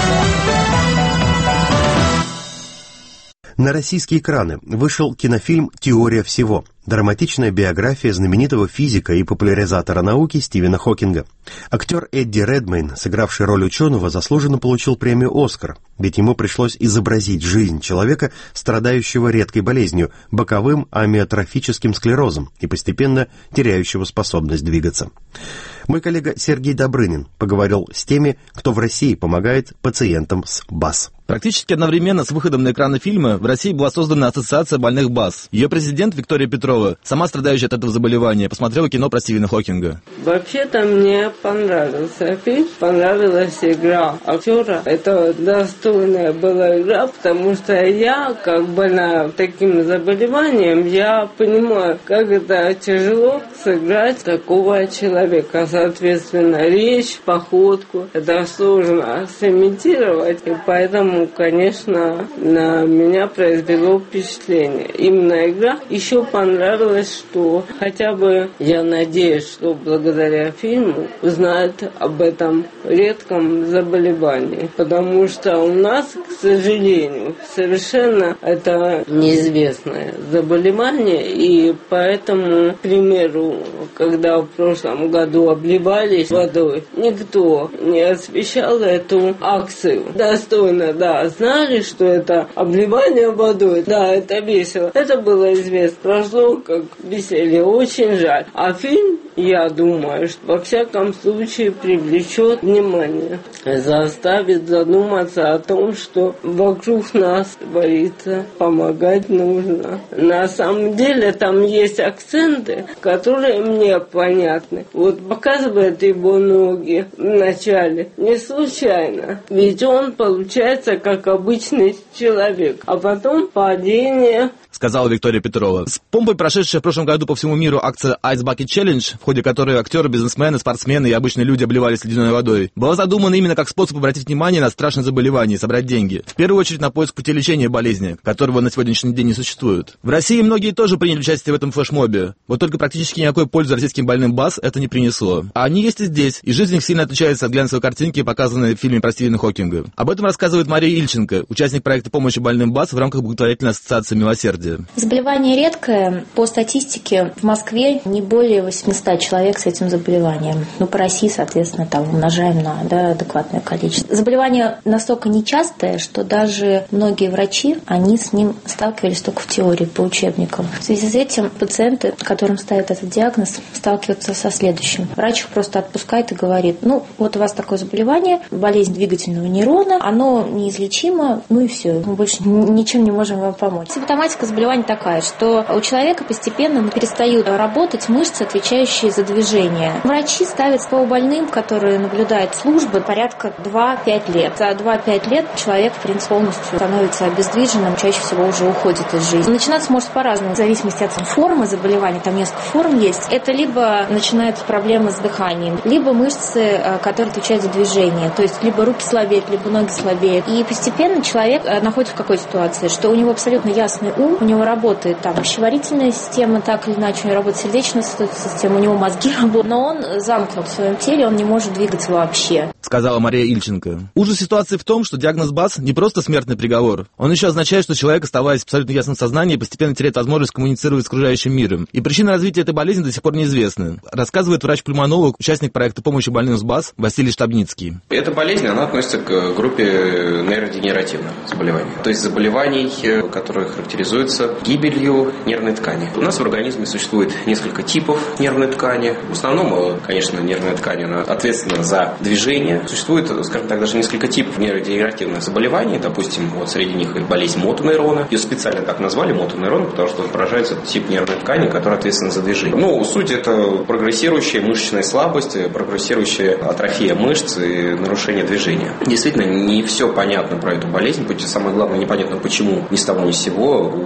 На российские экраны вышел кинофильм «Теория всего». Драматичная биография знаменитого физика и популяризатора науки Стивена Хокинга. Актер Эдди Редмейн, сыгравший роль ученого, заслуженно получил премию «Оскар», ведь ему пришлось изобразить жизнь человека, страдающего редкой болезнью, боковым амиотрофическим склерозом и постепенно теряющего способность двигаться. Мой коллега Сергей Добрынин поговорил с теми, кто в России помогает пациентам с БАС. Практически одновременно с выходом на экраны фильма в России была создана Ассоциация больных БАС. Ее президент Виктория Петрова, сама страдающая от этого заболевания, посмотрела кино про Стивена Хокинга. Вообще-то мне понравился фильм, понравилась игра актера. Это достойная была игра, потому что я, как больная таким заболеванием, я понимаю, как это тяжело сыграть такого человека. Соответственно, речь, походку, это сложно сымитировать, и поэтому, конечно, на меня произвело впечатление. Именно игра. Еще понравилось, что хотя бы я надеюсь, что благодаря фильму узнают об этом редком заболевании. Потому что у нас, к сожалению, совершенно это неизвестное заболевание. И поэтому, к примеру, когда в прошлом году обливались водой, никто не освещал эту акцию. Достойно, да, знали, что это обливание водой. Да, это весело. Это было известно. Прошло как веселье. Очень жаль. А фильм, я думаю, что во всяком случае привлечет внимание. Заставит задуматься о том, что вокруг нас творится. Помогать нужно. На самом деле там есть акценты, которые мне понятны. Вот показывает его ноги вначале. Не случайно. Ведь он получается как обычный человек. А потом падение, сказала Виктория Петрова. С помпой, прошедшая в прошлом году по всему миру акция Ice Bucket Challenge, в ходе которой актеры, бизнесмены, спортсмены и обычные люди обливались ледяной водой, была задумана именно как способ обратить внимание на страшное заболевание и собрать деньги. В первую очередь на поиск пути лечения болезни, которого на сегодняшний день не существует. В России многие тоже приняли участие в этом флешмобе. Вот только практически никакой пользы российским больным БАС это не принесло. А они есть и здесь, и жизнь их сильно отличается от глянцевой картинки, показанной в фильме про Стивена Хокинга. Об этом рассказывает Мария Ильченко, участник проекта помощи больным БАС в рамках благотворительной ассоциации «Милосердие». Заболевание редкое. По статистике в Москве не более 800 человек с этим заболеванием. Ну, по России, соответственно, там умножаем на адекватное количество. Заболевание настолько нечастое, что даже многие врачи, они с ним сталкивались только в теории, по учебникам. В связи с этим пациенты, которым ставят этот диагноз, сталкиваются со следующим. Врач их просто отпускает и говорит: ну, вот у вас такое заболевание, болезнь двигательного нейрона, оно неизлечимо, ну и все, мы больше ничем не можем вам помочь. Симптоматика заболевания такая, что у человека постепенно перестают работать мышцы, отвечающие за движение. Врачи ставят СПО больным, которые наблюдают службы, порядка 2-5 лет. За 2-5 лет человек, в принципе, полностью становится обездвиженным, чаще всего уже уходит из жизни. Начинаться может по-разному, в зависимости от формы заболевания, там несколько форм есть. Это либо начинаются проблемы с дыханием, либо мышцы, которые отвечают за движение. То есть либо руки слабеют, либо ноги слабеют. И постепенно человек находится в какой ситуации, что у него абсолютно ясный ум, у него работает там пищеварительная система, так или иначе, у него работает сердечная система, у него мозги работают, но он замкнут в своем теле, он не может двигаться вообще. Сказала Мария Ильченко. Ужас ситуации в том, что диагноз БАС не просто смертный приговор. Он еще означает, что человек, оставаясь в абсолютно ясном сознании, постепенно теряет возможность коммуницировать с окружающим миром. И причины развития этой болезни до сих пор неизвестны, рассказывает врач-пульмонолог, участник проекта помощи больным с БАС Василий Штабницкий. Эта болезнь, она относится к группе нейродегенеративных заболеваний. То есть заболеваний, которые характеризуются гибелью нервной ткани. У нас в организме существует несколько типов нервной ткани. В основном, конечно, нервная ткань она ответственна за движение. Существует, скажем так, даже несколько типов нейродегенеративных заболеваний. Допустим, вот среди них болезнь мотонейрона. Ее специально так назвали мотонейрон, потому что поражается тип нервной ткани, который ответственен за движение. Ну, суть это прогрессирующая мышечная слабость, прогрессирующая атрофия мышц и нарушение движения. Действительно, не все понятно про эту болезнь. Самое главное, непонятно, почему ни с того ни с сего у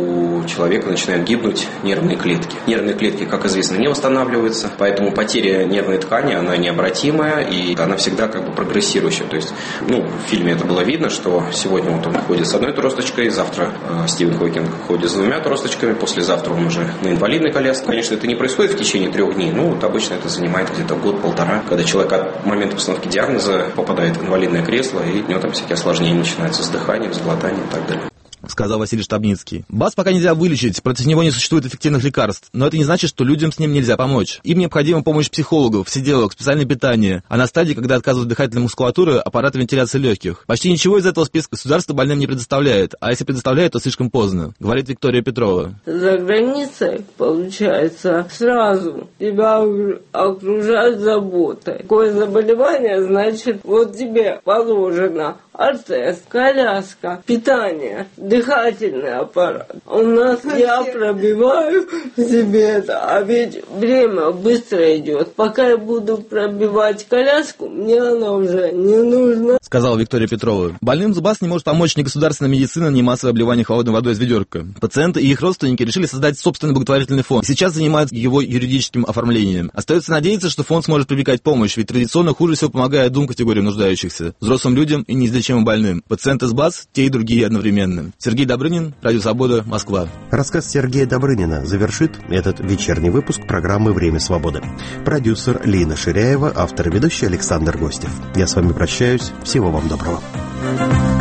человека начинают гибнуть нервные клетки. Нервные клетки, как известно, не восстанавливаются, поэтому потеря нервной ткани, она необратимая, и она всегда как бы прогрессирующая. То есть, в фильме это было видно, что сегодня вот он ходит с одной тросточкой, завтра Стивен Хокинг ходит с 2 тросточками, послезавтра он уже на инвалидной коляске. Конечно, это не происходит в течение 3 дней, обычно это занимает где-то год-полтора, когда человек от момента постановки диагноза попадает в инвалидное кресло, и у него там всякие осложнения начинаются с дыханием, с глотанием и так далее. Сказал Василий Штабницкий. БАС пока нельзя вылечить, против него не существует эффективных лекарств, но это не значит, что людям с ним нельзя помочь. Им необходима помощь психологов, сиделок, специальное питание, а на стадии, когда отказывают дыхательной мускулатуры, аппарата вентиляции легких. Почти ничего из этого списка государство больным не предоставляет, а если предоставляет, то слишком поздно, говорит Виктория Петрова. За границей, получается, сразу тебя окружают заботой. Такое заболевание, значит, вот тебе положено ортез, коляска, питание, дыхательный аппарат. У нас я пробиваю себе это, а ведь время быстро идет. Пока я буду пробивать коляску, мне она уже не нужна. Сказала Виктория Петрова. Больным с БАС не может помочь ни государственная медицина, ни массовое обливание холодной водой из ведерка. Пациенты и их родственники решили создать собственный благотворительный фонд. И сейчас занимаются его юридическим оформлением. Остается надеяться, что фонд сможет привлекать помощь, ведь традиционно хуже всего помогает 2 категориям нуждающихся: взрослым людям и неизлечимым больным. Пациенты с БАС, те и другие одновременно. Сергей Добрынин, Радио Свобода, Москва. Рассказ Сергея Добрынина завершит этот вечерний выпуск программы «Время свободы». Продюсер Лина Ширяева, автор и ведущий Александр Гостев. Я с вами прощаюсь. Всего вам доброго.